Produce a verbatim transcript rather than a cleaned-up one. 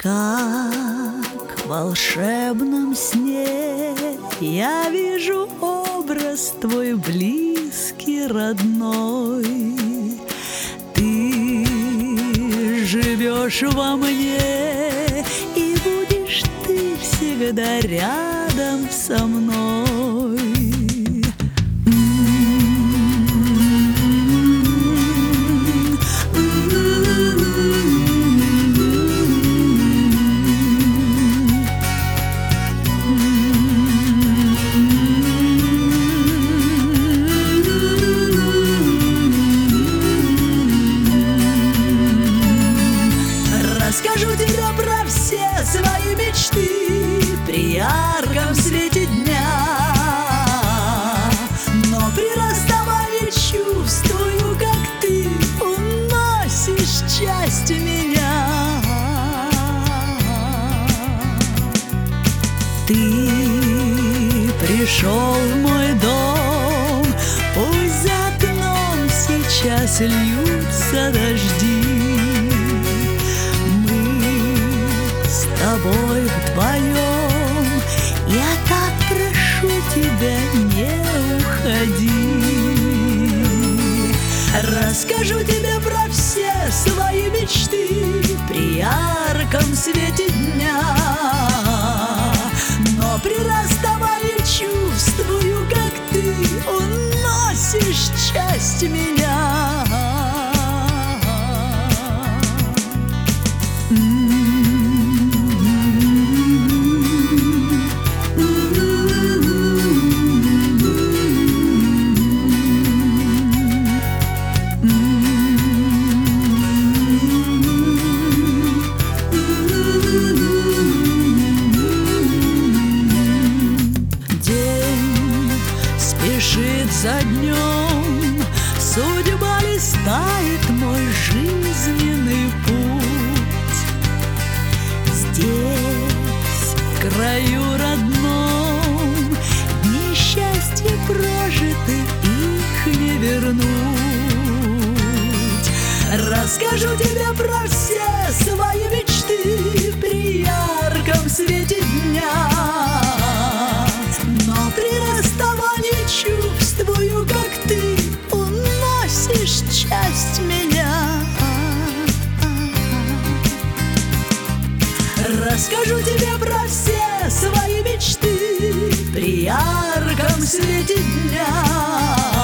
Как в волшебном сне я вижу образ твой близкий, родной. Ты живешь во мне, и будешь ты всегда рядом со мной. Расскажу тебе про все свои мечты при ярком свете дня, но при расставании чувствую, как ты уносишь часть меня. Ты пришел в мой дом, пусть за окном сейчас льются дожди. С тобой вдвоем я так прошу тебя, не уходи. Расскажу тебе про все свои мечты при ярком свете дня, но при расставании чувствую, как ты уносишь часть меня. Спешит за днем, судьба листает мой жизненный путь. Здесь, в краю родном, дни счастья прожиты, их не вернуть. Расскажу тебе про все свои мечты при ярком свете дня, но при расставании чувствую, как ты уносишь часть меня. Расскажу тебе про все свои мечты при ярком свете дня,